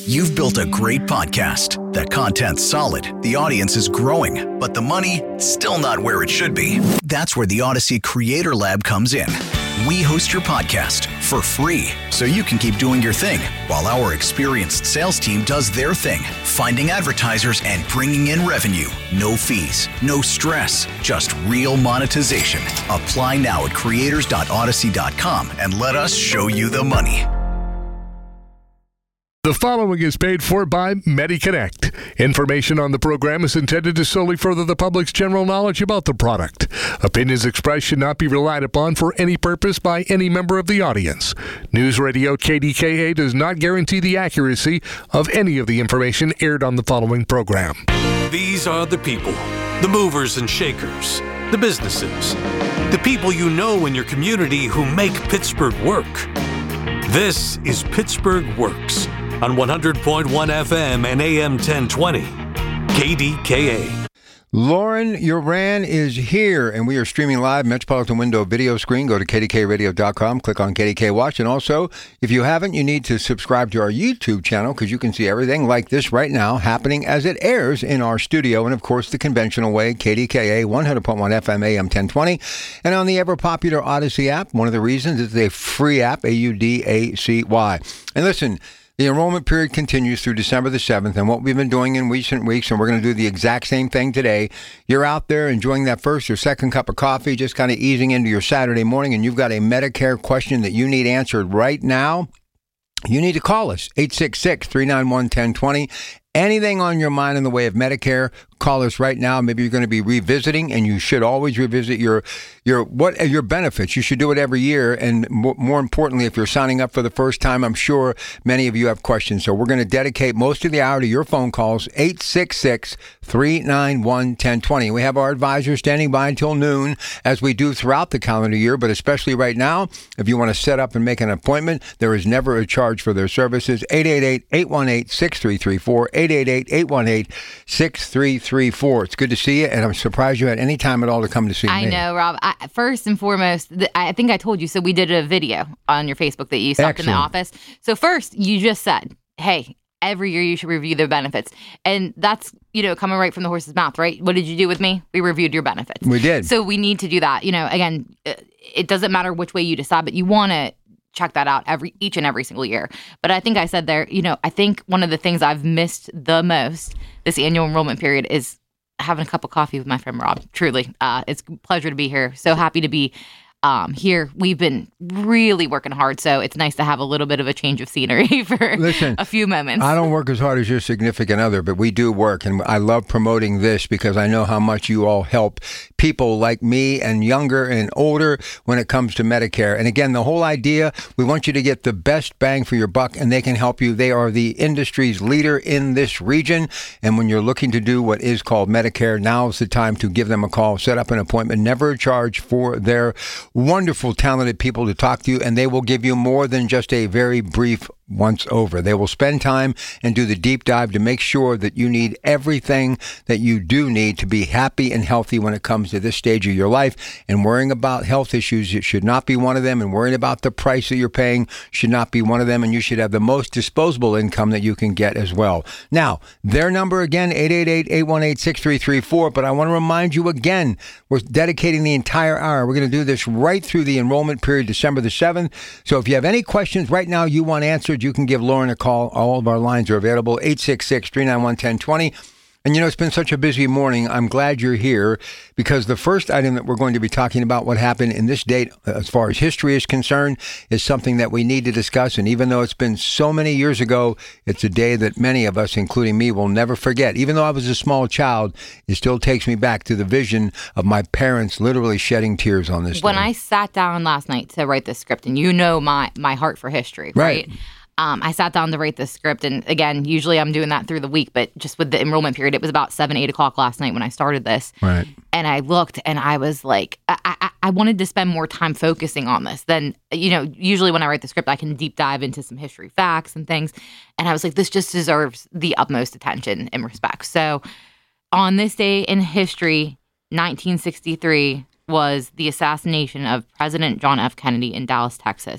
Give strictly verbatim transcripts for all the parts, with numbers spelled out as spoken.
You've built a great podcast. The content's solid, the audience is growing, but the money, still not where it should be. That's where the Odyssey Creator Lab comes in. We host your podcast for free, so you can keep doing your thing, while our experienced sales team does their thing, finding advertisers and bringing in revenue. No fees, no stress, just real monetization. Apply now at creators dot odyssey dot com and let us show you the money. The following is paid for by MediConnect. Information on the program is intended to solely further the public's general knowledge about the product. Opinions expressed should not be relied upon for any purpose by any member of the audience. News Radio K D K A does not guarantee the accuracy of any of the information aired on the following program. These are the people, the movers and shakers, the businesses, the people you know in your community who make Pittsburgh work. This is Pittsburgh Works on one hundred point one F M and A M ten twenty, K D K A. Lauren Uran is here, and we are streaming live Metropolitan Window video screen. Go to K D K radio dot com, click on K D K Watch, and also, if you haven't, you need to subscribe to our YouTube channel because you can see everything like this right now happening as it airs in our studio, and of course, the conventional way, K D K A, one hundred point one F M, A M ten twenty, and on the ever-popular Odyssey app. One of the reasons is a free app, A U D A C Y. And listen, the enrollment period continues through December the seventh, and what we've been doing in recent weeks, and we're going to do the exact same thing today. You're out there enjoying that first or second cup of coffee, just kind of easing into your Saturday morning, and you've got a Medicare question that you need answered right now. You need to call us, eight six six, three nine one, one zero two zero. Anything on your mind in the way of Medicare, call us right now. Maybe you're going to be revisiting, and you should always revisit your your what your benefits. You should do it every year, and more importantly, if you're signing up for the first time, I'm sure many of you have questions. So we're going to dedicate most of the hour to your phone calls, eight six six, three nine one, one zero two zero. We have our advisors standing by until noon, as we do throughout the calendar year, but especially right now, if you want to set up and make an appointment, there is never a charge for their services. eight eight eight, eight one eight, six three three four, eight eight eight, eight one eight, six three three four. It's good to see you, and I'm surprised you had any time at all to come to see I me. I know, Rob. I, first and foremost, th- I think I told you, so we did a video on your Facebook that you stopped Excellent. in the office. So first, you just said, hey, every year you should review the benefits. And that's, you know, coming right from the horse's mouth, right? What did you do with me? We reviewed your benefits. We did. So we need to do that. You know, again, it doesn't matter which way you decide, but you want to check that out every each and every single year. But I think I said there, you know, I think one of the things I've missed the most this annual enrollment period is having a cup of coffee with my friend Rob. Truly, uh, it's a pleasure to be here. So happy to be um, here. We've been really working hard, so it's nice to have a little bit of a change of scenery for Listen, a few moments. I don't work as hard as your significant other, but we do work, and I love promoting this because I know how much you all help people like me and younger and older when it comes to Medicare. And again, the whole idea, we want you to get the best bang for your buck, and they can help you. They are the industry's leader in this region, and when you're looking to do what is called Medicare, now's the time to give them a call, set up an appointment, never a charge for their wonderful, talented people to talk to you, and they will give you more than just a very brief once over. They will spend time and do the deep dive to make sure that you need everything that you do need to be happy and healthy when it comes to this stage of your life. And worrying about health issues, it should not be one of them. And worrying about the price that you're paying should not be one of them. And you should have the most disposable income that you can get as well. Now, their number again, eight eight eight, eight one eight, six three three four. But I want to remind you again, we're dedicating the entire hour. We're going to do this right through the enrollment period, December the seventh. So if you have any questions right now you want answered, you can give Lauren a call. All of our lines are available, eight six six, three nine one, one zero two zero. And you know, it's been such a busy morning. I'm glad you're here because the first item that we're going to be talking about, what happened in this date as far as history is concerned, is something that we need to discuss. And even though it's been so many years ago, it's a day that many of us, including me, will never forget. Even though I was a small child, it still takes me back to the vision of my parents literally shedding tears on this When day. I sat down last night to write this script, and you know my, my heart for history, right? right? Um, I sat down to write this script, and again, usually I'm doing that through the week, but just with the enrollment period, it was about seven, eight o'clock last night when I started this. Right. And I looked, and I was like, I, I, I wanted to spend more time focusing on this than, you know, usually when I write the script, I can deep dive into some history facts and things. And I was like, this just deserves the utmost attention and respect. So on this day in history, nineteen sixty-three was the assassination of President John F. Kennedy in Dallas, Texas.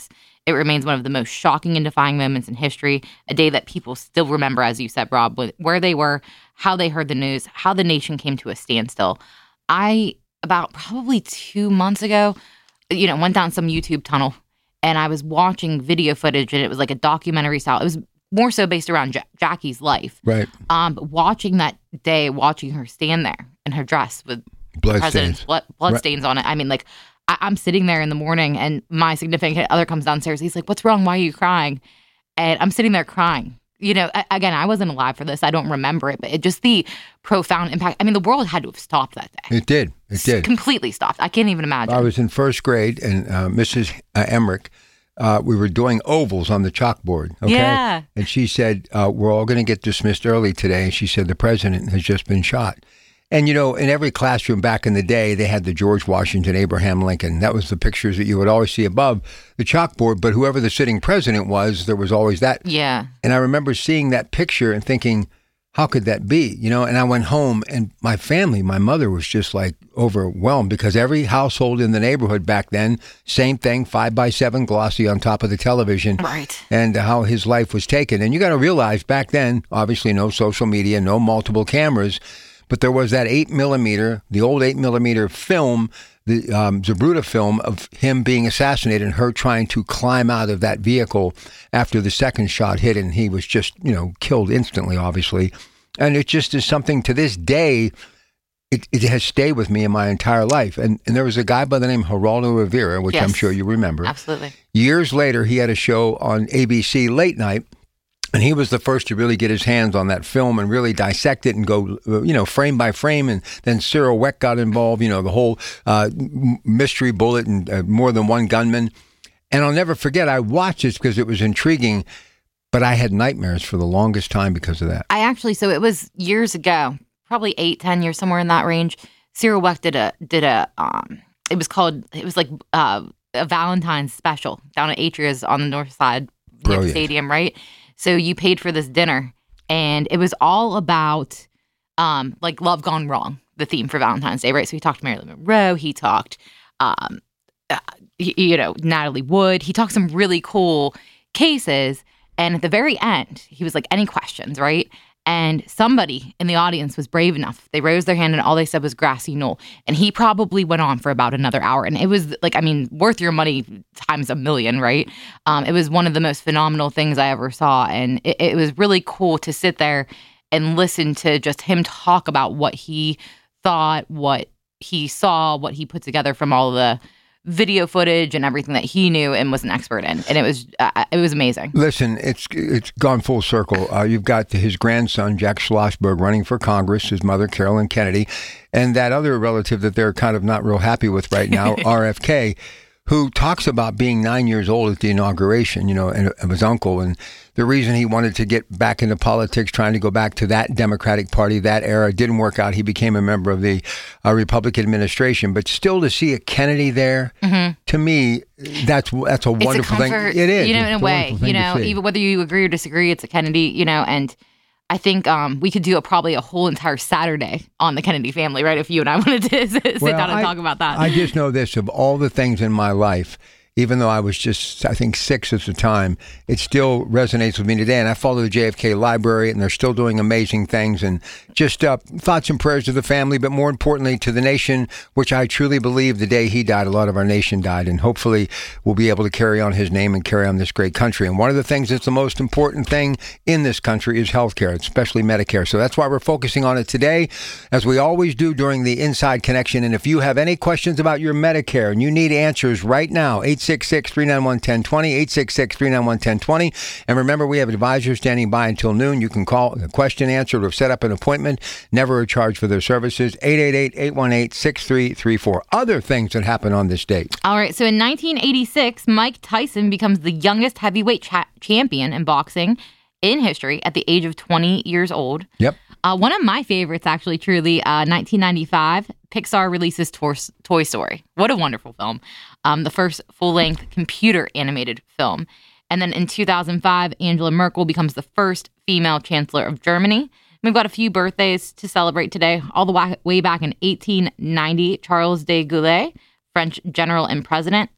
It remains one of the most shocking and defying moments in history, a day that people still remember, as you said, Rob, with where they were, how they heard the news, how the nation came to a standstill. I, about probably two months ago, you know, went down some YouTube tunnel, and I was watching video footage, and it was like a documentary style. It was more so based around ja- Jackie's life. Right. Um, but watching that day, watching her stand there in her dress with blood president's stains. blood, blood Right. stains on it. I mean, like, I- I'm sitting there in the morning, and my significant other comes downstairs. He's like, "What's wrong? Why are you crying?" And I'm sitting there crying. You know, a- again, I wasn't alive for this. I don't remember it, but it just the profound impact. I mean, the world had to have stopped that day. It did. It did. Completely stopped. I can't even imagine. I was in first grade, and uh, Missus Emmerich, uh, we were doing ovals on the chalkboard. Okay? Yeah. And she said, uh, we're all going to get dismissed early today. And she said, the president has just been shot. And, you know, in every classroom back in the day, they had the George Washington, Abraham Lincoln. That was the pictures that you would always see above the chalkboard. But whoever the sitting president was, there was always that. Yeah. And I remember seeing that picture and thinking, how could that be? You know, and I went home, and my family, my mother was just like overwhelmed, because every household in the neighborhood back then, same thing, five by seven glossy on top of the television. Right. And how his life was taken. And you got to realize back then, obviously no social media, no multiple cameras, but there was that eight millimeter, the old eight millimeter film, the um, Zapruder film of him being assassinated and her trying to climb out of that vehicle after the second shot hit, and he was just, you know, killed instantly, obviously. And it just is something to this day, it, it has stayed with me in my entire life. And, and there was a guy by the name Geraldo Rivera, which Yes. I'm sure you remember. Absolutely. Years later, he had a show on A B C late night, and he was the first to really get his hands on that film and really dissect it and go, you know, frame by frame. And then Cyril Wecht got involved, you know, the whole uh, mystery bullet and uh, more than one gunman. And I'll never forget, I watched this because it was intriguing, but I had nightmares for the longest time because of that. I actually, so it was years ago, probably eight, ten years, somewhere in that range. Cyril Wecht did a, did a, um, it was called, it was like uh, a Valentine's special down at Atria's on the north side of the Brilliant. stadium, right? So you paid for this dinner, and it was all about um, like love gone wrong, the theme for Valentine's Day, right? So he talked Marilyn Monroe, he talked, um, uh, he, you know, Natalie Wood. He talked some really cool cases, and at the very end, he was like, "Any questions?" Right? And somebody in the audience was brave enough. They raised their hand, and all they said was grassy knoll. And he probably went on for about another hour. And it was like, I mean, worth your money times a million, right? Um, it was one of the most phenomenal things I ever saw. And it, it was really cool to sit there and listen to just him talk about what he thought, what he saw, what he put together from all the video footage and everything that he knew and was an expert in. And it was uh, it was amazing. Listen, it's it's gone full circle. Uh, you've got his grandson, Jack Schlossberg, running for Congress, his mother, Carolyn Kennedy, and that other relative that they're kind of not real happy with right now, R F K, who talks about being nine years old at the inauguration, you know, and of his uncle. And the reason he wanted to get back into politics, trying to go back to that Democratic Party, that era, didn't work out. He became a member of the uh, Republican administration. But still to see a Kennedy there, mm-hmm. to me, that's that's a wonderful it's a comfort, thing. It is. You know, It's in a a way, wonderful thing you to know, see. even whether you agree or disagree, it's a Kennedy, you know, and I think um, we could do a, probably a whole entire Saturday on the Kennedy family, right? If you and I wanted to sit Well, down and I- talk about that. I just know this, of all the things in my life, even though I was just, I think, six at the time, it still resonates with me today. And I follow the J F K Library, and they're still doing amazing things. And just uh, thoughts and prayers to the family, but more importantly to the nation, which I truly believe the day he died, a lot of our nation died. And hopefully we'll be able to carry on his name and carry on this great country. And one of the things that's the most important thing in this country is healthcare, especially Medicare. So that's why we're focusing on it today, as we always do during the Inside Connection. And if you have any questions about your Medicare and you need answers right now, eight six six, three nine one, one zero two zero, eight six six, three nine one, one zero two zero. And remember, we have advisors standing by until noon. You can call, a question answered, or set up an appointment. Never a charge for their services. eight eight eight, eight one eight, six three three four. Other things that happen on this date. All right. So in nineteen eighty-six, Mike Tyson becomes the youngest heavyweight cha- champion in boxing in history at the age of twenty years old. Yep. Uh, one of my favorites, actually, truly, uh, nineteen ninety-five, Pixar releases Tor- Toy Story. What a wonderful film. Um, the first full-length computer animated film. And then in two thousand five, Angela Merkel becomes the first female chancellor of Germany. We've got a few birthdays to celebrate today. All the wa- way back in eighteen ninety, Charles de Gaulle, French general and president.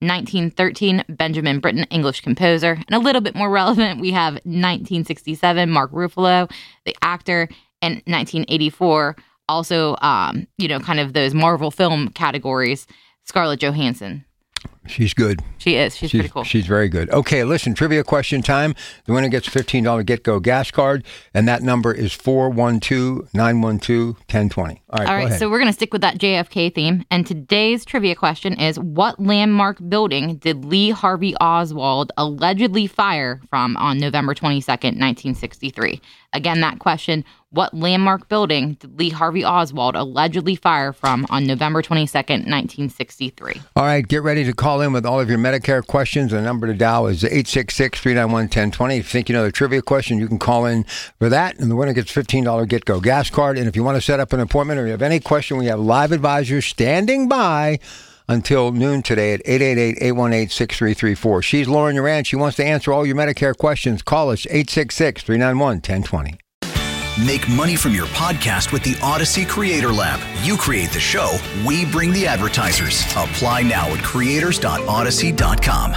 nineteen thirteen, Benjamin Britten, English composer. And a little bit more relevant, we have nineteen sixty-seven, Mark Ruffalo, the actor, and nineteen eighty-four, also, um, you know, kind of those Marvel film categories, Scarlett Johansson. She's good. She is. She's, she's pretty cool. She's very good. Okay, listen, trivia question time. The winner gets a fifteen dollars Get-Go gas card, and that number is four one two, nine one two, one zero two zero. All right, All right, so we're going to stick with that J F K theme, and today's trivia question is, what landmark building did Lee Harvey Oswald allegedly fire from on November twenty-second, nineteen sixty-three? Again, that question, what landmark building did Lee Harvey Oswald allegedly fire from on November twenty-second, nineteen sixty-three? All right, get ready to call in with all of your Medicare questions. The number to dial is eight six six, three nine one, one zero two zero. If you think you know the trivia question, you can call in for that, and the winner gets a fifteen dollars Get-Go gas card. And if you want to set up an appointment or you have any question, we have live advisors standing by until noon today at eight eight eight, eight one eight, six three three four. She's Lauren Urand. She wants to answer all your Medicare questions. Call us eight six six, three nine one, one zero two zero. Make money from your podcast with the Odyssey Creator Lab. You create the show, we bring the advertisers. Apply now at creators dot odyssey dot com.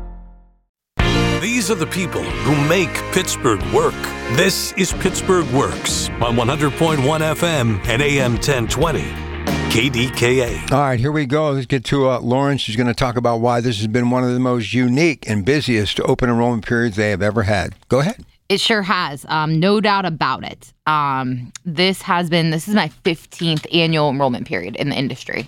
These are the people who make Pittsburgh work. This is Pittsburgh Works on one hundred point one F M and A M ten twenty. K D K A. All right, here we go. Let's get to uh, Lauren. She's going to talk about why this has been one of the most unique and busiest open enrollment periods they have ever had. Go ahead. It sure has. Um, no doubt about it. Um, this has been, this is my fifteenth annual enrollment period in the industry.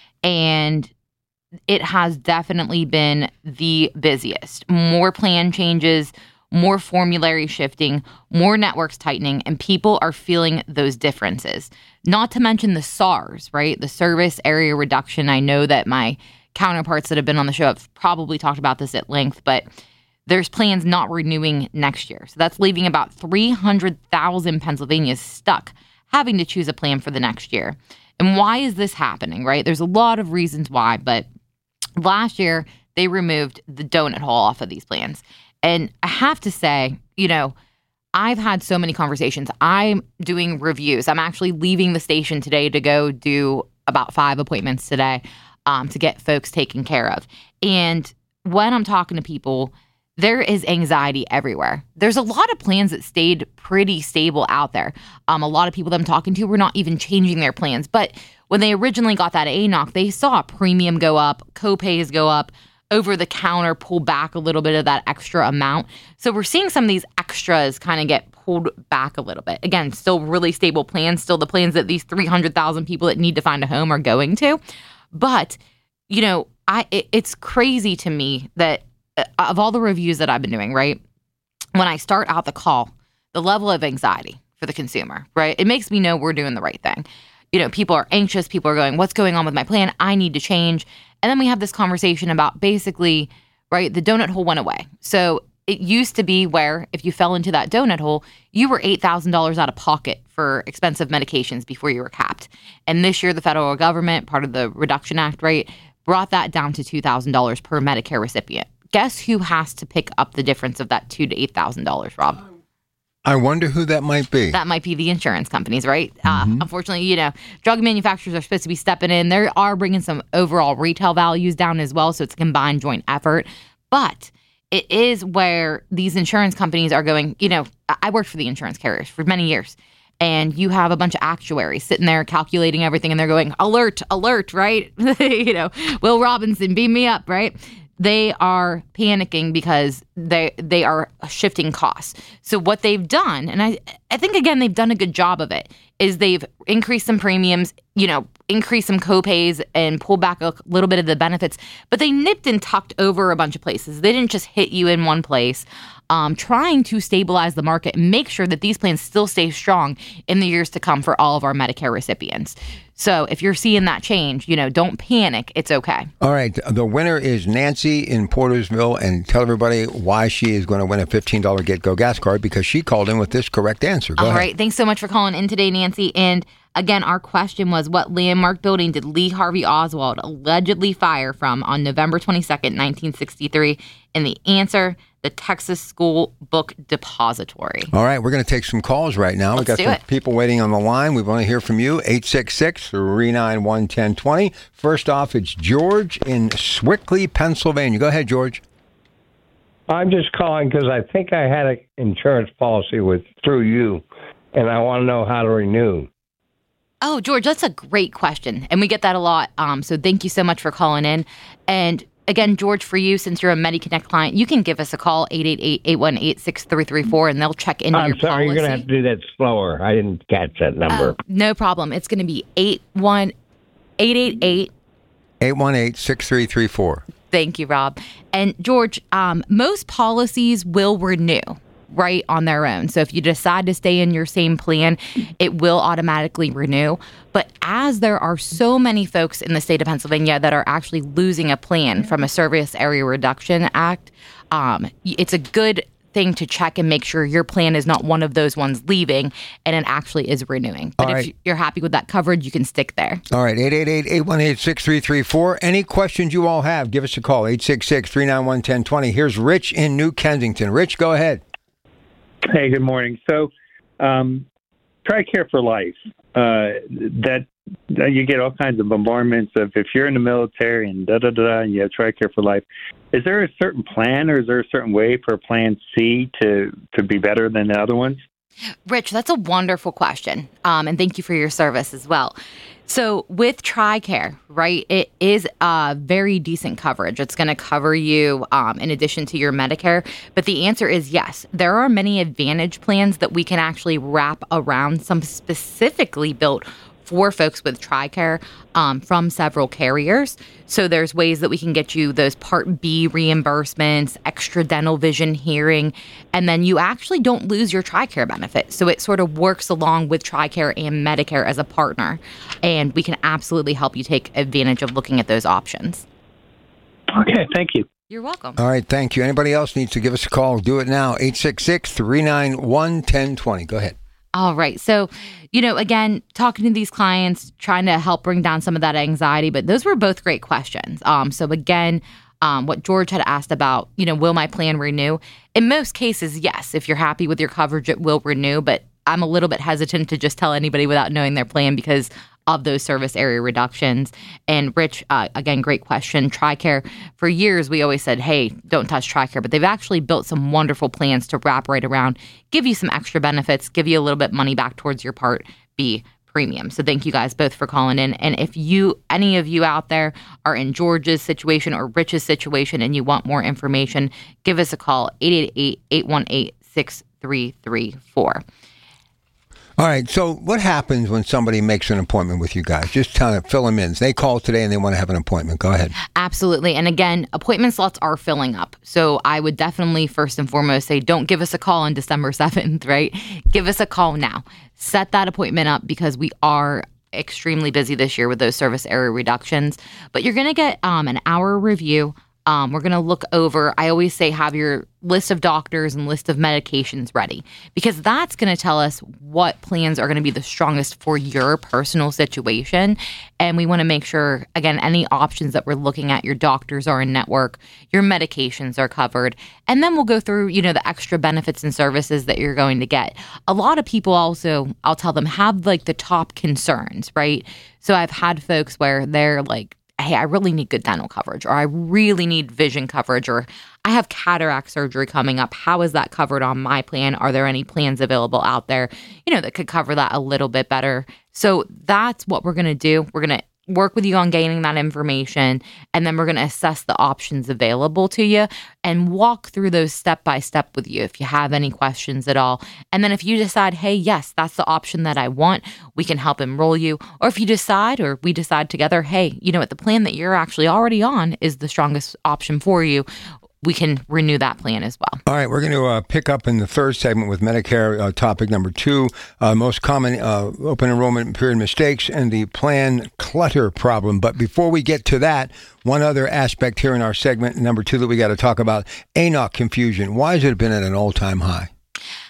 And it has definitely been the busiest. More plan changes, more formulary shifting, more networks tightening, and people are feeling those differences. Not to mention the S A Rs, right? The service area reduction. I know that my counterparts that have been on the show have probably talked about this at length, but there's plans not renewing next year. So that's leaving about three hundred thousand Pennsylvanians stuck having to choose a plan for the next year. And why is this happening, right? There's a lot of reasons why, but last year they removed the donut hole off of these plans. And I have to say, you know, I've had so many conversations. I'm doing reviews. I'm actually leaving the station today to go do about five appointments today um, to get folks taken care of. And when I'm talking to people, there is anxiety everywhere. There's a lot of plans that stayed pretty stable out there. Um, a lot of people that I'm talking to were not even changing their plans. But when they originally got that A N O C, they saw premium go up, copays go up, over-the-counter pull back a little bit of that extra amount. So we're seeing some of these extras kind of get pulled back a little bit. Again, still really stable plans, still the plans that these three hundred thousand people that need to find a home are going to. But, you know, I it, it's crazy to me that of all the reviews that I've been doing, right, when I start out the call, the level of anxiety for the consumer, right, it makes me know we're doing the right thing. You know, people are anxious. People are going, what's going on with my plan? I need to change. And then we have this conversation about basically, right, the donut hole went away. So it used to be where if you fell into that donut hole, you were eight thousand dollars out of pocket for expensive medications before you were capped. And this year, the federal government, part of the Reduction Act, right, brought that down to two thousand dollars per Medicare recipient. Guess who has to pick up the difference of that two thousand to eight thousand dollars, Rob? I wonder who that might be. That might be the insurance companies, right? Mm-hmm. Uh, unfortunately, you know, drug manufacturers are supposed to be stepping in. They are bringing some overall retail values down as well, so it's a combined joint effort. But it is where these insurance companies are going, you know, I worked for the insurance carriers for many years, and you have a bunch of actuaries sitting there calculating everything, and they're going, alert, alert, right? You know, Will Robinson, beam me up, right? They are panicking because they they are shifting costs. So what they've done, and I, I think, again, they've done a good job of it, is they've increased some premiums, you know, increased some copays and pulled back a little bit of the benefits. But they nipped and tucked over a bunch of places. They didn't just hit you in one place, um, trying to stabilize the market and make sure that these plans still stay strong in the years to come for all of our Medicare recipients. So if you're seeing that change, you know, don't panic. It's okay. All right. The winner is Nancy in Portersville, and tell everybody why she is going to win a fifteen dollars Get-Go gas card, because she called in with this correct answer. Go All ahead. right. Thanks so much for calling in today, Nancy. And again, our question was, what landmark building did Lee Harvey Oswald allegedly fire from on November twenty-second, nineteen sixty-three? And the answer, the Texas School Book Depository. All right, we're going to take some calls right now. We've got some it. people waiting on the line. We want to hear from you, eight six six, three nine one, one zero two zero. First off, it's George in Swickley, Pennsylvania. Go ahead, George. I'm just calling because I think I had an insurance policy with through you, and I want to know how to renew. Oh, George, that's a great question, and we get that a lot. Um, so thank you so much for calling in. And again, George, for you, since you're a MediConnect client, you can give us a call, eight eight eight, eight one eight, six three three four, and they'll check into I'm your policy. I'm sorry, you're going to have to do that slower. I didn't catch that number. Uh, no problem. It's going to be eight one eight eight eight eight one eight, six three three four. Thank you, Rob. And George, um, most policies will renew, right, on their own. So if you decide to stay in your same plan, it will automatically renew. But as there are so many folks in the state of Pennsylvania that are actually losing a plan from a Service Area Reduction Act, um, it's a good thing to check and make sure your plan is not one of those ones leaving and it actually is renewing. But All if right. you're happy with that coverage, you can stick there. All right, eight eight eight, eight one eight, six three three four. Any questions you all have, give us a call, eight six six, three nine one, one zero two zero. Here's Rich in New Kensington. Rich, go ahead. Hey, good morning. So, um, TRICARE for Life, uh, that, that you get all kinds of bombardments of if you're in the military and da-da-da, and you have TRICARE for Life. Is there a certain plan or is there a certain way for Plan C to, to be better than the other ones? Rich, that's a wonderful question. Um, and thank you for your service as well. So with TRICARE, right, it is a very decent coverage. It's going to cover you um, in addition to your Medicare. But the answer is yes. There are many Advantage plans that we can actually wrap around, some specifically built for folks with TRICARE um, from several carriers. So there's ways that we can get you those Part B reimbursements, extra dental vision hearing, and then you actually don't lose your TRICARE benefit. So it sort of works along with TRICARE and Medicare as a partner. And we can absolutely help you take advantage of looking at those options. Okay, thank you. You're welcome. All right, thank you. Anybody else needs to give us a call, do it now, eight six six, three nine one, one zero two zero. Go ahead. All right. So, you know, again, talking to these clients, trying to help bring down some of that anxiety, but those were both great questions. Um, so again, um, what George had asked about, you know, will my plan renew? In most cases, yes. If you're happy with your coverage, it will renew, but I'm a little bit hesitant to just tell anybody without knowing their plan because of those service area reductions. And Rich, uh, again, great question. TRICARE, for years, we always said, hey, don't touch TRICARE, but they've actually built some wonderful plans to wrap right around, give you some extra benefits, give you a little bit money back towards your Part B premium. So thank you guys both for calling in. And if you, any of you out there are in George's situation or Rich's situation and you want more information, give us a call, eight eight eight, eight one eight, six three three four. All right, so what happens when somebody makes an appointment with you guys? Just tell them, fill them in. They call today and they want to have an appointment. Go ahead. Absolutely. And again, appointment slots are filling up. So I would definitely first and foremost say, don't give us a call on December seventh, right? Give us a call now. Set that appointment up because we are extremely busy this year with those service area reductions. But you're going to get um, an hour review. Um, we're going to look over, I always say have your list of doctors and list of medications ready because that's going to tell us what plans are going to be the strongest for your personal situation. And we want to make sure, again, any options that we're looking at, your doctors are in network, your medications are covered. And then we'll go through, you know, the extra benefits and services that you're going to get. A lot of people also, I'll tell them, have like the top concerns, right? So I've had folks where they're like, hey, I really need good dental coverage, or I really need vision coverage, or I have cataract surgery coming up. How is that covered on my plan? Are there any plans available out there, you know, that could cover that a little bit better? So that's what we're going to do. We're going to work with you on gaining that information, and then we're going to assess the options available to you and walk through those step by step with you if you have any questions at all. And then if you decide, hey, yes, that's the option that I want, we can help enroll you. Or if you decide, or we decide together, hey, you know what, the plan that you're actually already on is the strongest option for you, we can renew that plan as well. All right, we're going to uh, pick up in the third segment with Medicare uh, topic number two, uh, most common uh, open enrollment period mistakes and the plan clutter problem. But before we get to that, one other aspect here in our segment number two that we got to talk about, A N O C confusion. Why has it been at an all-time high?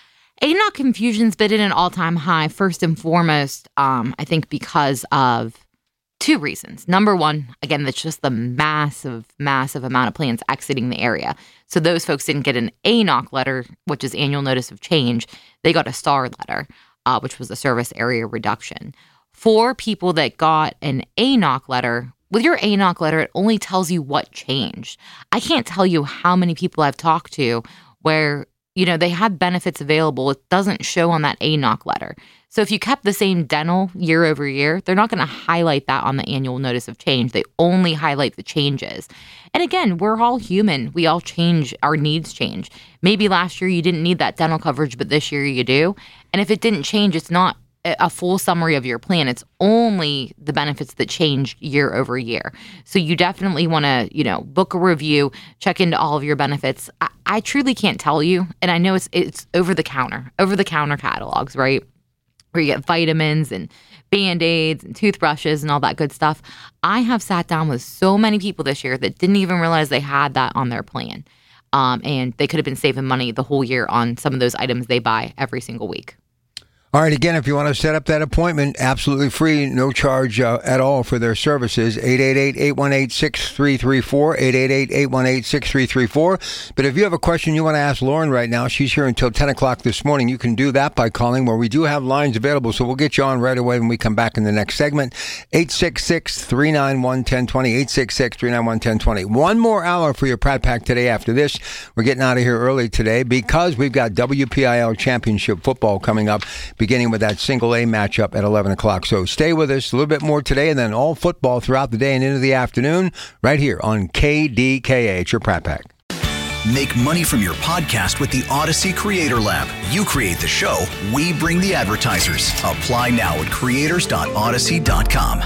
A N O C confusion's been at an all-time high, first and foremost, um, I think because of two reasons. Number one, again, that's just the massive, massive amount of plans exiting the area. So those folks didn't get an A N O C letter, which is annual notice of change. They got a S A R letter, uh, which was a service area reduction. For people that got an A N O C letter, with your A N O C letter, it only tells you what changed. I can't tell you how many people I've talked to where, you know, they have benefits available. It doesn't show on that A N O C letter. So if you kept the same dental year over year, they're not going to highlight that on the annual notice of change. They only highlight the changes. And again, we're all human. We all change. Our needs change. Maybe last year you didn't need that dental coverage, but this year you do. And if it didn't change, it's not a full summary of your plan. It's only the benefits that change year over year. So you definitely want to, you know, book a review, check into all of your benefits. I, I truly can't tell you. And I know it's it's over the counter, over the counter catalogs, right? Where you get vitamins and Band-Aids and toothbrushes and all that good stuff. I have sat down with so many people this year that didn't even realize they had that on their plan. Um, and they could have been saving money the whole year on some of those items they buy every single week. All right, again, if you want to set up that appointment, absolutely free, no charge uh, at all for their services, eight eight eight, eight one eight, six three three four, eight eight eight, eight one eight, six three three four. But if you have a question you want to ask Lauren right now, she's here until ten o'clock this morning. You can do that by calling, where we do have lines available, so we'll get you on right away when we come back in the next segment. eight six six, three nine one, one zero two zero, eight six six, three nine one, one zero two zero. One more hour for your Pratt Pack today. After this, we're getting out of here early today because we've got W P I L Championship football coming up, beginning with that single A matchup at eleven o'clock. So stay with us a little bit more today, and then all football throughout the day and into the afternoon right here on K D K A. It's your Pratt Pack. Make money from your podcast with the Odyssey Creator Lab. You create the show, we bring the advertisers. Apply now at creators dot odyssey dot com.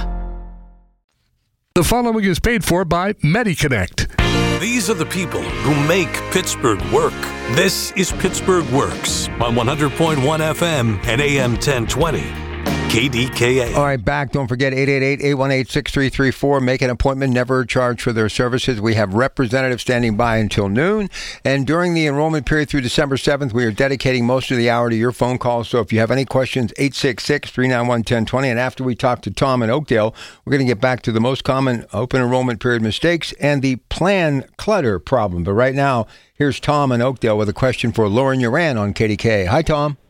The following is paid for by MediConnect. These are the people who make Pittsburgh work. This is Pittsburgh Works on one hundred point one F M and A M ten twenty. K D K A. All right, back. Don't forget eight eight eight, eight one eight, six three three four. Make an appointment, never charge for their services. We have representatives standing by until noon. And during the enrollment period through December seventh, we are dedicating most of the hour to your phone calls. So if you have any questions, eight six six, three nine one, one zero two zero. And after we talk to Tom in Oakdale, we're going to get back to the most common open enrollment period mistakes and the plan clutter problem. But right now, here's Tom in Oakdale with a question for Lauren Uran on K D K A. Hi, Tom.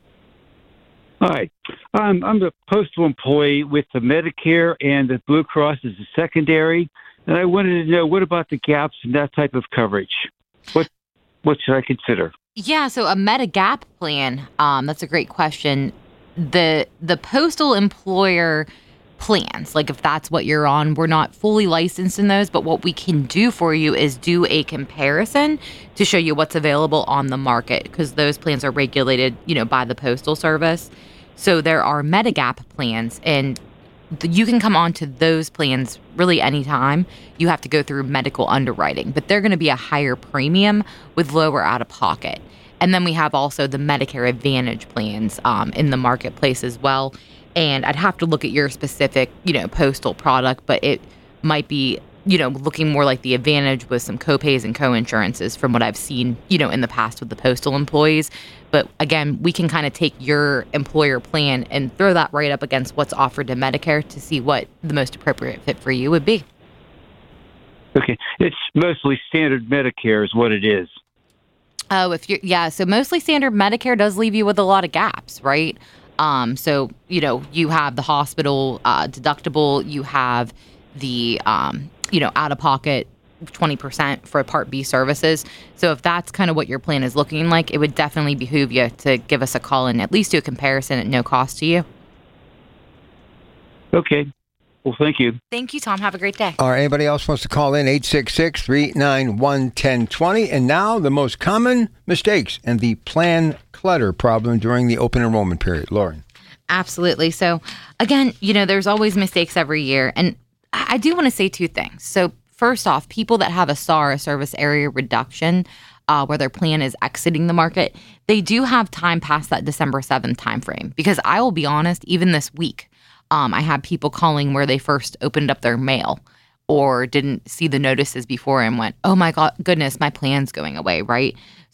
Hi. Um, I'm a postal employee with the Medicare, and the Blue Cross is a secondary. And I wanted to know, what about the gaps in that type of coverage? What what should I consider? Yeah, so a Medigap plan, um, that's a great question. The the postal employer plans, like if that's what you're on, we're not fully licensed in those, but what we can do for you is do a comparison to show you what's available on the market, because those plans are regulated, you know, by the Postal Service. So there are Medigap plans, and th- you can come on to those plans really anytime. You have to go through medical underwriting, but they're going to be a higher premium with lower out-of-pocket. And then we have also the Medicare Advantage plans um, in the marketplace as well. And I'd have to look at your specific, you know, postal product, but it might be, you know, looking more like the Advantage with some copays and co-insurances from what I've seen, you know, in the past with the postal employees. But again, we can kind of take your employer plan and throw that right up against what's offered to Medicare to see what the most appropriate fit for you would be. Okay. It's mostly standard Medicare is what it is. Oh, if you're, yeah. So mostly standard Medicare does leave you with a lot of gaps, right? Um, so, you know, you have the hospital uh, deductible, you have the, um, you know, out-of-pocket twenty percent for Part B services. So if that's kind of what your plan is looking like, it would definitely behoove you to give us a call and at least do a comparison at no cost to you. Okay. Well, thank you. Thank you, Tom. Have a great day. All right, anybody else wants to call in, eight six six, three nine one, one zero two zero. And now the most common mistakes and the plan clutter problem during the open enrollment period. Lauren. Absolutely. So again, you know, there's always mistakes every year. And I do want to say two things. So first off, people that have a S A R, a service area reduction, uh, where their plan is exiting the market, they do have time past that December seventh timeframe. Because I will be honest, even this week, um, I had people calling where they first opened up their mail or didn't see the notices before and went, oh my God, goodness, my plan's going away, right?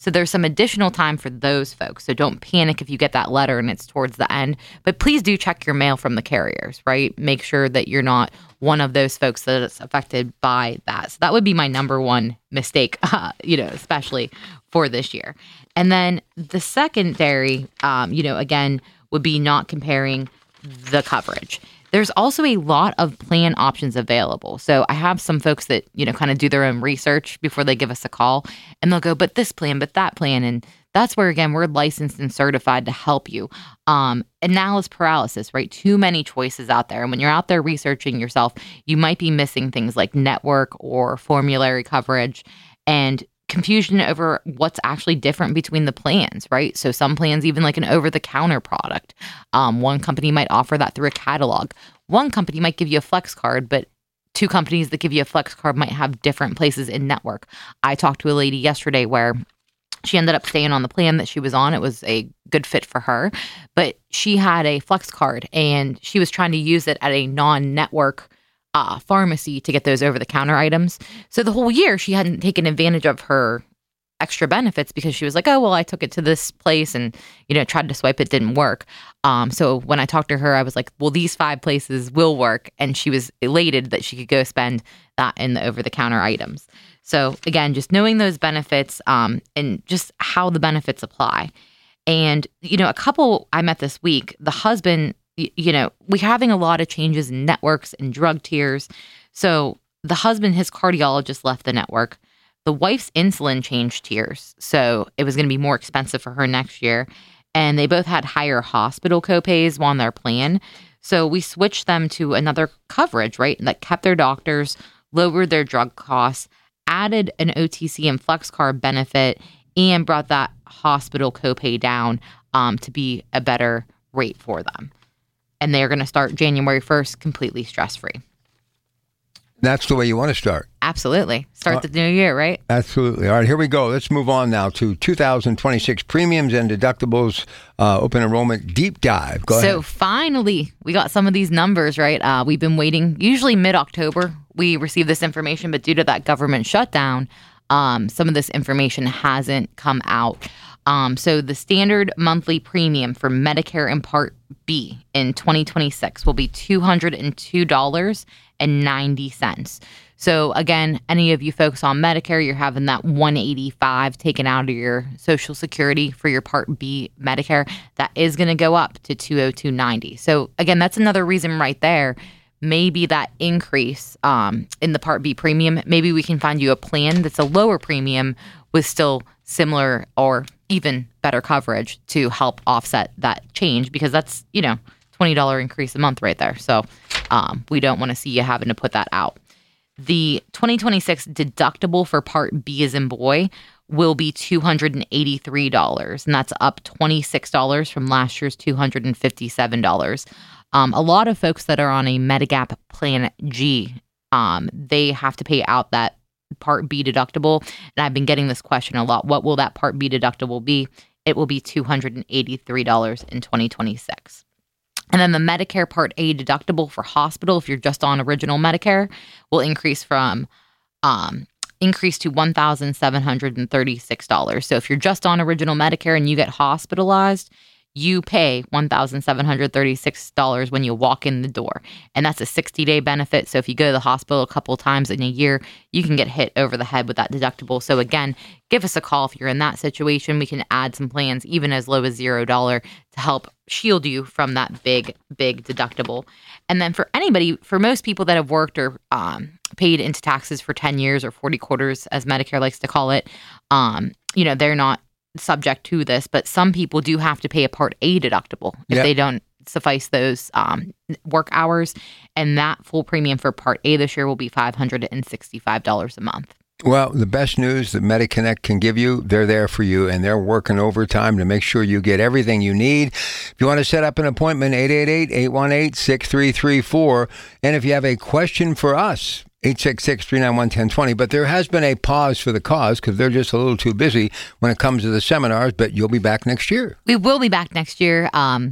So there's some additional time for those folks. So don't panic if you get that letter and it's towards the end. But please do check your mail from the carriers, right? Make sure that you're not one of those folks that is affected by that. So that would be my number one mistake, uh, you know, especially for this year. And then the secondary, um, you know, again, would be not comparing the coverage. There's also a lot of plan options available. So I have some folks that, you know, kind of do their own research before they give us a call, and they'll go, but this plan, but that plan. And that's where, again, we're licensed and certified to help you. Um, analysis paralysis, right? Too many choices out there. And when you're out there researching yourself, you might be missing things like network or formulary coverage and confusion over what's actually different between the plans, right? So some plans, even like an over-the-counter product. Um, one company might offer that through a catalog. One company might give you a flex card, but two companies that give you a flex card might have different places in network. I talked to a lady yesterday where she ended up staying on the plan that she was on. It was a good fit for her, but she had a flex card and she was trying to use it at a non-network Uh, pharmacy to get those over-the-counter items. So the whole year, she hadn't taken advantage of her extra benefits because she was like, oh, well, I took it to this place and, you know, tried to swipe, it didn't work. Um, so when I talked to her, I was like, well, these five places will work. And she was elated that she could go spend that in the over-the-counter items. So again, just knowing those benefits um, and just how the benefits apply. And, you know, a couple I met this week, the husband, you know, we're having a lot of changes in networks and drug tiers. So the husband, his cardiologist left the network. The wife's insulin changed tiers. So it was going to be more expensive for her next year. And they both had higher hospital copays on their plan. So we switched them to another coverage, right? That kept their doctors, lowered their drug costs, added an O T C and flex card benefit, and brought that hospital copay down um, to be a better rate for them. And they're going to start January first completely stress-free. That's the way you want to start. Absolutely. Start uh, the new year, right? Absolutely. All right, here we go. Let's move on now to two thousand twenty-six premiums and deductibles uh, open enrollment deep dive. Go so ahead. So finally, we got some of these numbers, right? Uh, we've been waiting. Usually mid-October, we receive this information, but due to that government shutdown, um, some of this information hasn't come out. Um, so the standard monthly premium for Medicare and Part B in twenty twenty-six will be two hundred two dollars and ninety cents. So again, any of you folks on Medicare, you're having that one hundred eighty-five dollars taken out of your Social Security for your Part B Medicare. That is going to go up to two hundred two dollars and ninety cents. So again, that's another reason right there. Maybe that increase um, in the Part B premium, maybe we can find you a plan that's a lower premium with still similar or even better coverage to help offset that change, because that's, you know, twenty dollars increase a month right there. So um, we don't want to see you having to put that out. The twenty twenty-six deductible for Part B as in boy will be two hundred eighty-three dollars, and that's up twenty-six dollars from last year's two hundred fifty-seven dollars. Um, a lot of folks that are on a Medigap Plan G, um, they have to pay out that Part B deductible. And I've been getting this question a lot. What will that Part B deductible be? It will be two hundred eighty-three dollars in twenty twenty-six. And then the Medicare Part A deductible for hospital, if you're just on original Medicare, will increase from um, increase to one thousand seven hundred thirty-six dollars. So if you're just on original Medicare and you get hospitalized, you pay one thousand seven hundred thirty-six dollars when you walk in the door. And that's a sixty-day benefit. So if you go to the hospital a couple times in a year, you can get hit over the head with that deductible. So again, give us a call if you're in that situation. We can add some plans even as low as zero dollars to help shield you from that big, big deductible. And then for anybody, for most people that have worked or um, paid into taxes for ten years or forty quarters, as Medicare likes to call it, um, you know, they're not subject to this, but some people do have to pay a Part A deductible if yep. they don't suffice those um, work hours. And that full premium for Part A this year will be five hundred sixty-five dollars a month. Well, the best news that MediConnect can give you, they're there for you, and they're working overtime to make sure you get everything you need. If you want to set up an appointment, eight eight eight, eight one eight, six three three four. And if you have a question for us, eight six six, three nine one, one zero two zero. But there has been a pause for the cause because they're just a little too busy when it comes to the seminars, but you'll be back next year. We will be back next year. Um,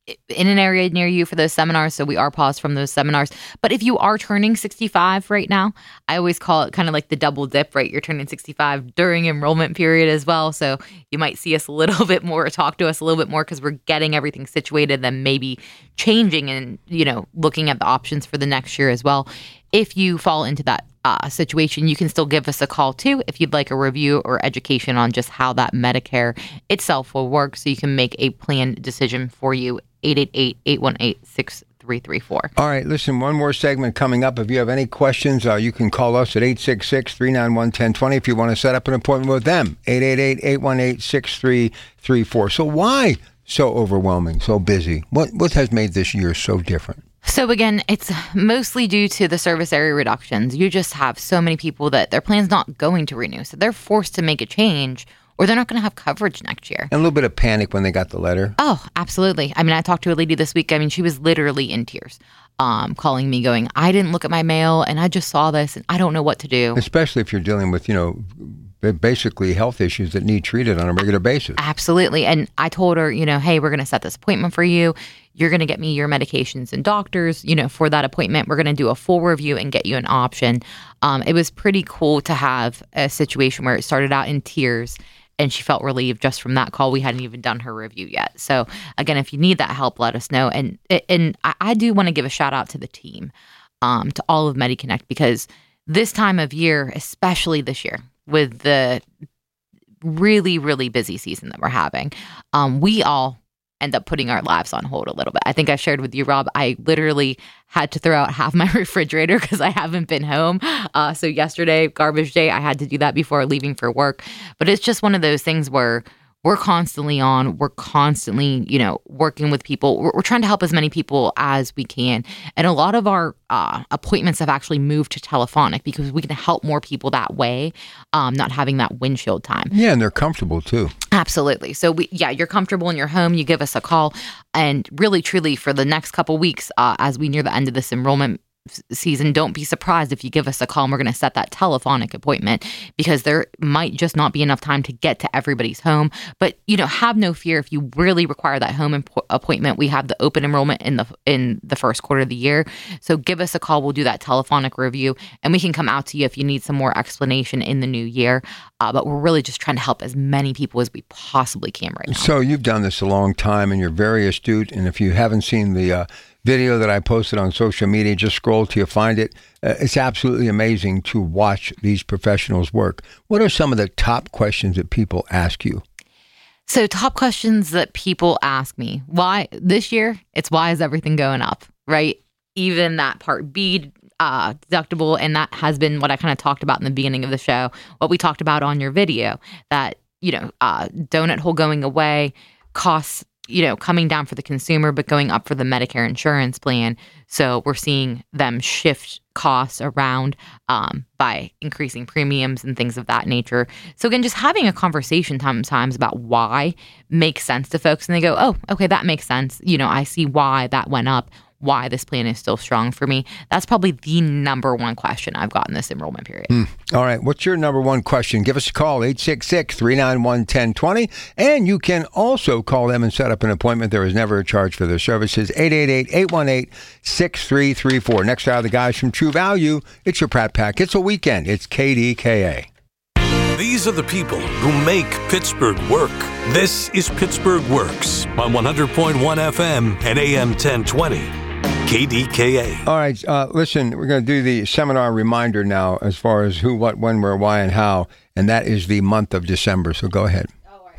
in an area near you for those seminars. So we are paused from those seminars. But if you are turning sixty-five right now, I always call it kind of like the double dip, right? You're turning sixty-five during enrollment period as well. So you might see us a little bit more, talk to us a little bit more because we're getting everything situated, then maybe changing and, you know, looking at the options for the next year as well. If you fall into that uh, situation, you can still give us a call too if you'd like a review or education on just how that Medicare itself will work so you can make a planned decision for you. eight eight eight, eight one eight, six three three four. All right, listen, one more segment coming up. If you have any questions, uh, you can call us at eight six six, three nine one, one zero two zero if you want to set up an appointment with them, eight eight eight, eight one eight, six three three four. So why so overwhelming, so busy? What what has made this year so different? So again, it's mostly due to the service area reductions. You just have so many people that their plan's not going to renew. So they're forced to make a change or they're not going to have coverage next year. And a little bit of panic when they got the letter. Oh, absolutely. I mean, I talked to a lady this week. I mean, she was literally in tears, um, calling me going, I didn't look at my mail and I just saw this and I don't know what to do. Especially if you're dealing with, you know, basically health issues that need treated on a regular basis. Absolutely. And I told her, you know, hey, we're going to set this appointment for you. You're going to get me your medications and doctors, you know, for that appointment. We're going to do a full review and get you an option. Um, it was pretty cool to have a situation where it started out in tears and she felt relieved just from that call. We hadn't even done her review yet. So again, if you need that help, let us know. And and I, I do want to give a shout out to the team, um, to all of MediConnect, because this time of year, especially this year, with the really, really busy season that we're having, um, we all end up putting our lives on hold a little bit. I think I shared with you, Rob, I literally had to throw out half my refrigerator because I haven't been home. Uh, so yesterday, garbage day, I had to do that before leaving for work. But it's just one of those things where we're constantly on, we're constantly, you know, working with people. We're, we're trying to help as many people as we can. And a lot of our uh, appointments have actually moved to telephonic because we can help more people that way, um, not having that windshield time. Yeah, and they're comfortable too. Absolutely. So, we, yeah, you're comfortable in your home. You give us a call. And really, truly, for the next couple weeks, uh, as we near the end of this enrollment season, don't be surprised if you give us a call and we're going to set that telephonic appointment because there might just not be enough time to get to everybody's home. But, you know, have no fear if you really require that home imp- appointment. We have the open enrollment in the in the first quarter of the year. So give us a call. We'll do that telephonic review and we can come out to you if you need some more explanation in the new year. Uh, but we're really just trying to help as many people as we possibly can right now. So you've done this a long time and you're very astute. And if you haven't seen the uh, video that I posted on social media, just scroll till you find it. Uh, it's absolutely amazing to watch these professionals work. What are some of the top questions that people ask you? So top questions that people ask me, why this year, it's why is everything going up, right? Even that Part B uh, deductible, and that has been what I kind of talked about in the beginning of the show, what we talked about on your video, that, you know, uh, donut hole going away, costs, you know, coming down for the consumer, but going up for the Medicare insurance plan. So we're seeing them shift costs around um, by increasing premiums and things of that nature. So again, just having a conversation sometimes about why makes sense to folks. And they go, oh, okay, that makes sense. You know, I see why that went up, why this plan is still strong for me. That's probably the number one question I've gotten this enrollment period. Mm. All right. What's your number one question? Give us a call, eight six six, three nine one, one zero two zero. And you can also call them and set up an appointment. There is never a charge for their services. eight eight eight, eight one eight, six three three four. Next hour, the guys from True Value. It's your Pratt Pack. It's a weekend. It's K D K A. These are the people who make Pittsburgh work. This is Pittsburgh Works on one hundred point one F M and A M ten twenty. K D K A. All right, uh, listen, we're going to do the seminar reminder now as far as who, what, when, where, why, and how, and that is the month of December, so go ahead.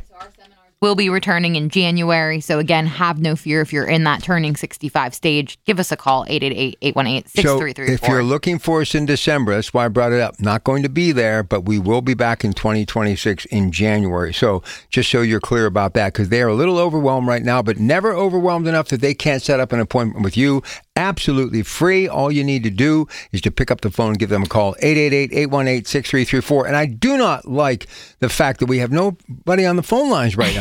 We'll be returning in January. So again, have no fear if you're in that turning sixty-five stage. Give us a call, eight eight eight, eight one eight, six three three four. So if you're looking for us in December, that's why I brought it up. Not going to be there, but we will be back in twenty twenty-six in January. So just so you're clear about that, because they are a little overwhelmed right now, but never overwhelmed enough that they can't set up an appointment with you. Absolutely free. All you need to do is to pick up the phone and give them a call, eight eight eight, eight one eight, six three three four. And I do not like the fact that we have nobody on the phone lines right now.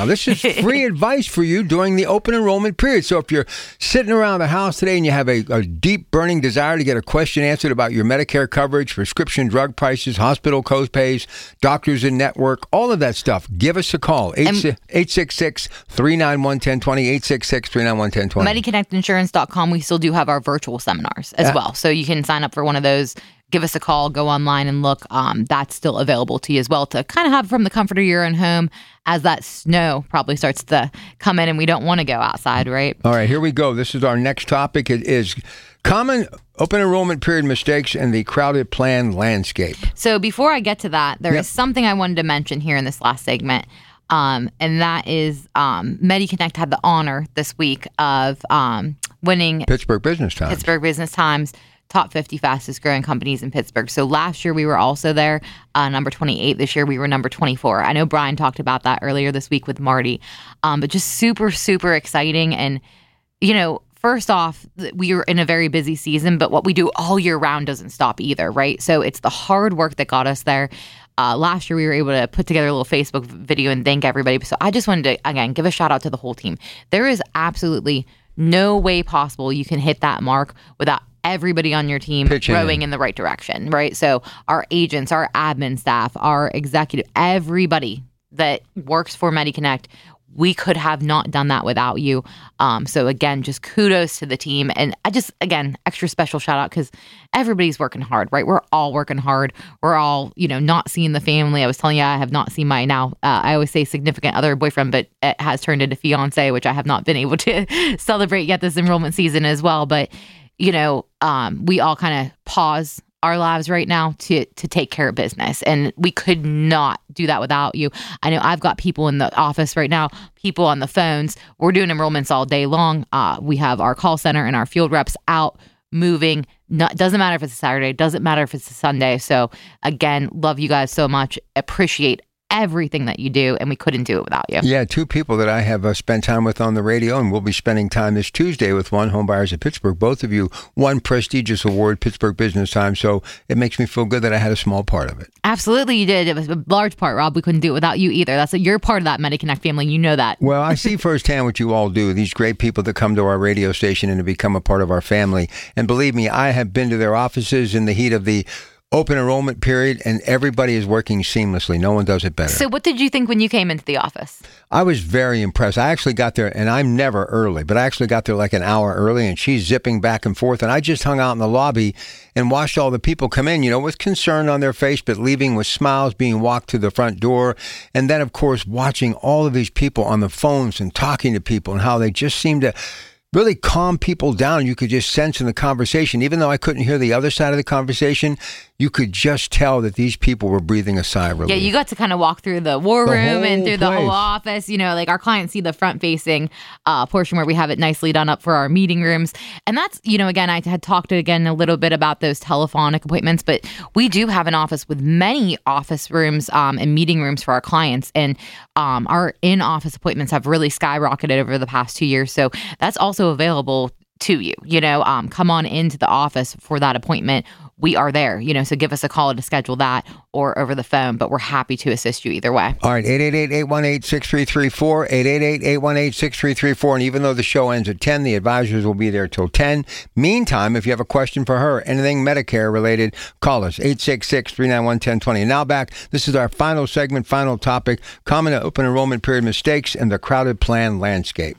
This is free advice for you during the open enrollment period. So if you're sitting around the house today and you have a, a deep burning desire to get a question answered about your Medicare coverage, prescription drug prices, hospital co-pays, doctors in network, all of that stuff, give us a call. eight six six, three nine one, one zero two zero, eight six six, three nine one, one zero two zero. Mediconnect Insurance dot com, we still do have our virtual seminars as Uh, well. So you can sign up for one of those. Give us a call, go online and look. Um, that's still available to you as well to kind of have from the comfort of your own home as that snow probably starts to come in and we don't want to go outside, right? All right, here we go. This is our next topic. It is common open enrollment period mistakes and the crowded plan landscape. So before I get to that, there Yep. is something I wanted to mention here in this last segment. Um, and that is um, MediConnect had the honor this week of um, winning Pittsburgh Business Times. Pittsburgh Business Times top fifty fastest growing companies in Pittsburgh. So last year we were also there, uh, number twenty-eight. This year we were number twenty-four. I know Brian talked about that earlier this week with Marty, um, but just super, super exciting. And, you know, first off, we are in a very busy season, but what we do all year round doesn't stop either, right? So it's the hard work that got us there. Uh, last year, we were able to put together a little Facebook video and thank everybody. So I just wanted to, again, give a shout out to the whole team. There is absolutely no way possible you can hit that mark without everybody on your team Pitching rowing in. in the right direction, right? So our agents, our admin staff, our executive, everybody that works for MediConnect, we could have not done that without you. Um, so again, just kudos to the team. And I just, again, extra special shout out because everybody's working hard, right? We're all working hard. We're all, you know, not seeing the family. I was telling you, I have not seen my now, uh, I always say significant other boyfriend, but it has turned into fiance, which I have not been able to celebrate yet this enrollment season as well. But, you know, um, we all kind of pause our lives right now to to take care of business, and we could not do that without you. I know I've got people in the office right now, people on the phones. We're doing enrollments all day long. Uh, we have our call center and our field reps out moving. Not, doesn't matter if it's a Saturday, doesn't matter if it's a Sunday. So again, love you guys so much. Appreciate everything that you do, and we couldn't do it without you. Yeah, two people that I have uh, spent time with on the radio, and we'll be spending time this Tuesday with one, Homebuyers of Pittsburgh. Both of you won prestigious award, Pittsburgh Business Times, so it makes me feel good that I had a small part of it. Absolutely, you did. It was a large part, Rob. We couldn't do it without you either. That's a, you're part of that MediConnect family. You know that. Well, I see firsthand what you all do, these great people that come to our radio station and to become a part of our family. And believe me, I have been to their offices in the heat of the open enrollment period, and everybody is working seamlessly. No one does it better. So what did you think when you came into the office? I was very impressed. I actually got there, and I'm never early, but I actually got there like an hour early, and she's zipping back and forth, and I just hung out in the lobby and watched all the people come in, you know, with concern on their face, but leaving with smiles, being walked to the front door. And then, of course, watching all of these people on the phones and talking to people and how they just seem to really calm people down. You could just sense in the conversation, even though I couldn't hear the other side of the conversation, you could just tell that these people were breathing a sigh of relief. Yeah, you got to kind of walk through the war The room and whole through the whole place. office. You know, like our clients see the front-facing uh, portion where we have it nicely done up for our meeting rooms. And that's, you know, again, I had talked again a little bit about those telephonic appointments, but we do have an office with many office rooms um, and meeting rooms for our clients. And um, our in-office appointments have really skyrocketed over the past two years. So that's also available to you. You know, um, come on into the office for that appointment. We are there, you know, so give us a call to schedule that or over the phone, but we're happy to assist you either way. All right, eight eight eight, eight one eight, six three three four, eight eight eight, eight one eight, six three three four. And even though the show ends at ten, the advisors will be there till ten. Meantime, if you have a question for her, anything Medicare related, call us, eight six six, three nine one, one zero two zero. And now back, this is our final segment, final topic, common open enrollment period mistakes and the crowded plan landscape.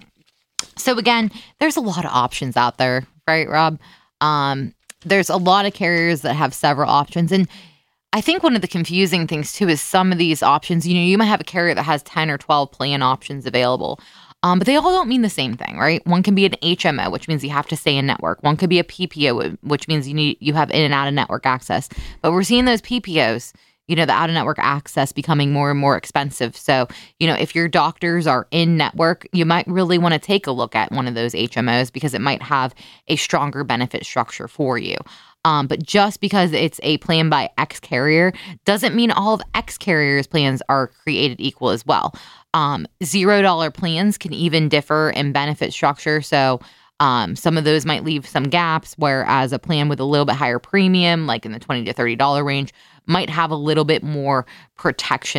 So again, there's a lot of options out there, right, Rob? Um, there's a lot of carriers that have several options. And I think one of the confusing things too is some of these options, you know, you might have a carrier that has ten or twelve plan options available, um, but they all don't mean the same thing, right? One can be an H M O, which means you have to stay in network. One could be a P P O, which means you need you have in and out of network access. But we're seeing those P P Os, you know, the out-of-network access becoming more and more expensive. So, you know, if your doctors are in network, you might really want to take a look at one of those H M Os because it might have a stronger benefit structure for you. Um, but just because it's a plan by X carrier doesn't mean all of X carrier's plans are created equal as well. Um, zero dollar plans can even differ in benefit structure. So Um, some of those might leave some gaps, whereas a plan with a little bit higher premium, like in the twenty to thirty dollars range, might have a little bit more protection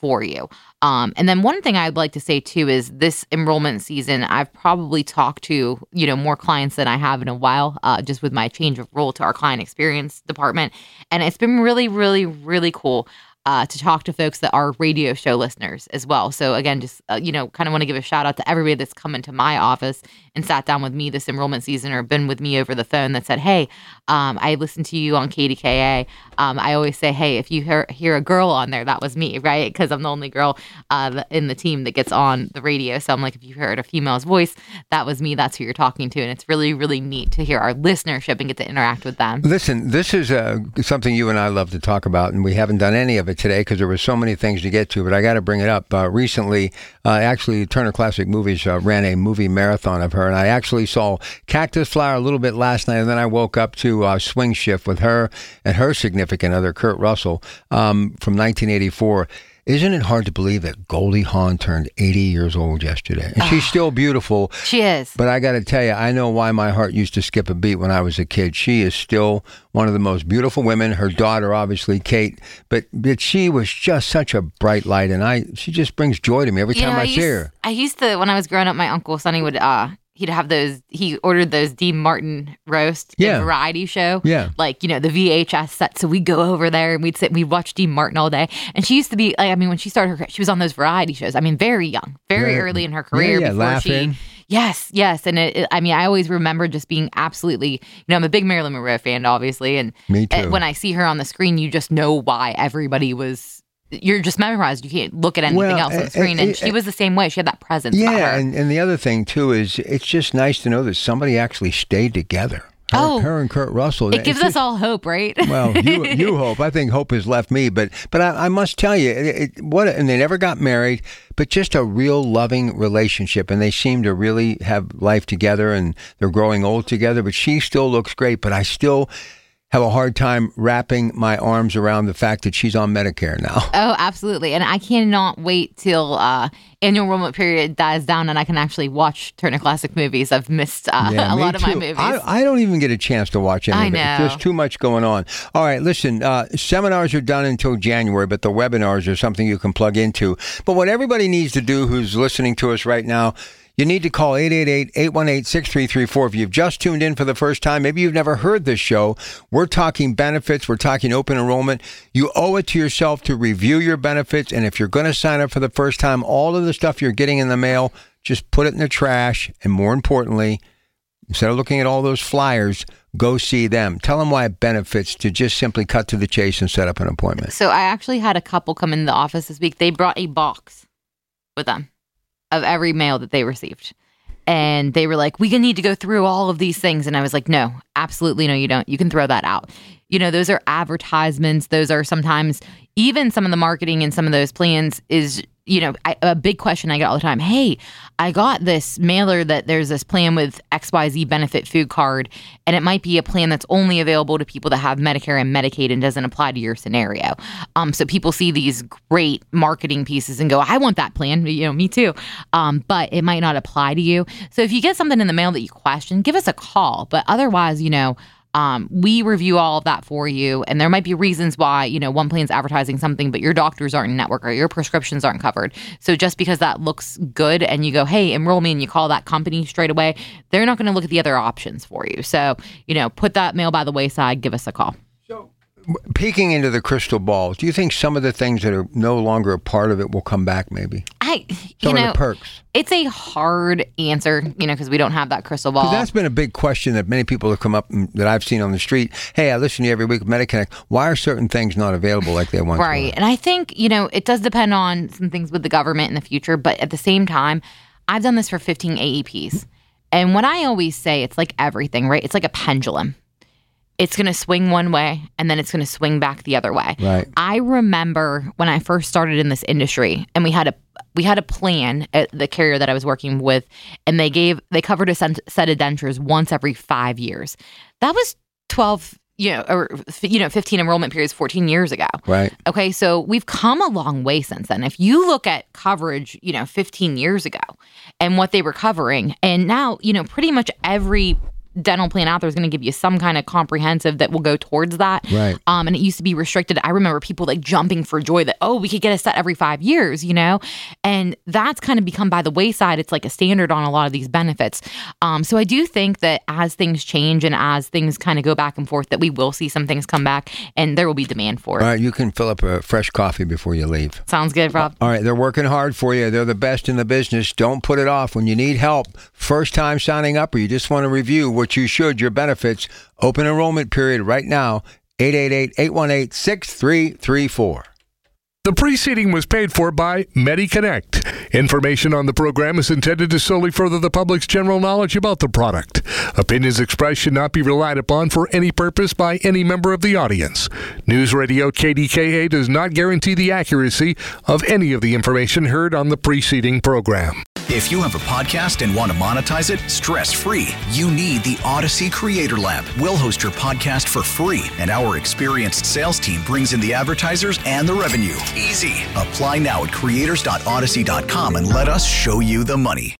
for you. Um, and then one thing I'd like to say too is this enrollment season, I've probably talked to, you know, more clients than I have in a while, uh, just with my change of role to our client experience department. And it's been really, really, really cool Uh, to talk to folks that are radio show listeners as well. So again, just, uh, you know, kind of want to give a shout out to everybody that's come into my office and sat down with me this enrollment season or been with me over the phone that said, hey, um, I listened to you on K D K A. Um, I always say, hey, if you hear, hear a girl on there, that was me, right? Because I'm the only girl uh, in the team that gets on the radio. So I'm like, if you heard a female's voice, that was me. That's who you're talking to. And it's really, really neat to hear our listenership and get to interact with them. Listen, this is uh, something you and I love to talk about, and we haven't done any of it today because there were so many things to get to, but I got to bring it up. Uh, recently, uh, actually, Turner Classic Movies uh, ran a movie marathon of her, and I actually saw Cactus Flower a little bit last night, and then I woke up to uh, Swing Shift with her and her significant other, Kurt Russell, um, from nineteen eighty-four. Isn't it hard to believe that Goldie Hawn turned eighty years old yesterday? And she's still beautiful. She is. But I got to tell you, I know why my heart used to skip a beat when I was a kid. She is still one of the most beautiful women. Her daughter, obviously, Kate. But, but she was just such a bright light, and I she just brings joy to me every you time know, I, I see used, her. I used to, when I was growing up, my Uncle Sonny would... uh. He'd have those, he ordered those Dean Martin roast Yeah. variety show. Yeah. Like, you know, the V H S set. So we'd go over there and we'd sit, we'd watch Dean Martin all day. And she used to be, like, I mean, when she started her, she was on those variety shows. I mean, very young, very Right. early in her career. Yeah, yeah, before laughing. she, yes, yes. And it, it, I mean, I always remember just being absolutely, you know, I'm a big Marilyn Monroe fan, obviously. And Me too. uh, when I see her on the screen, you just know why everybody was, you're just memorized. You can't look at anything Well, else on uh, the screen. uh, And she was the same way. She had that presence about Yeah, her. and, and the other thing, too, is it's just nice to know that somebody actually stayed together. Her, Oh. her and Kurt Russell. It gives It's us all hope, right? Well, you you hope. I think hope has left me, but but I, I must tell you, it, it, what and they never got married, but just a real loving relationship, and they seem to really have life together, and they're growing old together. But she still looks great, but I still have a hard time wrapping my arms around the fact that she's on Medicare now. Oh, absolutely. And I cannot wait till uh, annual enrollment period dies down and I can actually watch Turner Classic Movies. I've missed uh, Yeah, a me lot of my too. movies. I, I don't even get a chance to watch any I of it. know. There's too much going on. All right, listen, uh, seminars are done until January, but the webinars are something you can plug into. But what everybody needs to do who's listening to us right now, you need to call eight eight eight, eight one eight, six three three four. If you've just tuned in for the first time, maybe you've never heard this show, we're talking benefits, we're talking open enrollment. You owe it to yourself to review your benefits, and if you're going to sign up for the first time, all of the stuff you're getting in the mail, just put it in the trash, and more importantly, instead of looking at all those flyers, go see them. Tell them why it benefits to just simply cut to the chase and set up an appointment. So I actually had a couple come in the office this week. They brought a box with them of every mail that they received. And they were like, we need to go through all of these things. And I was like, no, absolutely no, you don't. You can throw that out. You know, those are advertisements. Those are sometimes even some of the marketing and some of those plans is, you know, I, a big question I get all the time. Hey, I got this mailer that there's this plan with X Y Z benefit food card, and it might be a plan that's only available to people that have Medicare and Medicaid and doesn't apply to your scenario. Um, so people see these great marketing pieces and go, I want that plan. You know, me too. Um, but it might not apply to you. So if you get something in the mail that you question, give us a call. But otherwise, you know, Um, we review all of that for you, and there might be reasons why, you know, one plan's advertising something, but your doctors aren't in network or your prescriptions aren't covered. So just because that looks good and you go, hey, enroll me, and you call that company straight away, they're not going to look at the other options for you. So, you know, put that mail by the wayside, give us a call. Peeking into the crystal ball, do you think some of the things that are no longer a part of it will come back maybe? I, you Some know, of the perks. it's a hard answer, you know, because we don't have that crystal ball. 'Cause that's been a big question that many people have come up and that I've seen on the street. Hey, I listen to you every week with MediConnect. Why are certain things not available like they once Right. were? And I think, you know, it does depend on some things with the government in the future. But at the same time, I've done this for fifteen A E Ps. And what I always say, it's like everything, right? It's like a pendulum. It's going to swing one way and then it's going to swing back the other way. Right. I remember when I first started in this industry and we had a we had a plan at the carrier that I was working with, and they gave they covered a set of dentures once every five years. That was twelve, you know, or you know, fifteen enrollment periods, fourteen years ago. Right. Okay, so we've come a long way since then. If you look at coverage, you know, fifteen years ago and what they were covering, and now, you know, pretty much every dental plan out there is going to give you some kind of comprehensive that will go towards that. Right. Um, and it used to be restricted. I remember people like jumping for joy that, oh, we could get a set every five years, you know? And that's kind of become by the wayside. It's like a standard on a lot of these benefits. Um, so I do think that as things change and as things kind of go back and forth, that we will see some things come back and there will be demand for it. All right, you can fill up a fresh coffee before you leave. Sounds good, Rob. All right, they're working hard for you. They're the best in the business. Don't put it off. When you need help, first time signing up, or you just want to review what you should, your benefits, open enrollment period right now, eight eight eight, eight one eight, six three three four. The preceding was paid for by MediConnect. Information on the program is intended to solely further the public's general knowledge about the product. Opinions expressed should not be relied upon for any purpose by any member of the audience. News Radio K D K A does not guarantee the accuracy of any of the information heard on the preceding program. If you have a podcast and want to monetize it stress-free, you need the Odyssey Creator Lab. We'll host your podcast for free, and our experienced sales team brings in the advertisers and the revenue. Easy. Apply now at creators dot odyssey dot com and let us show you the money.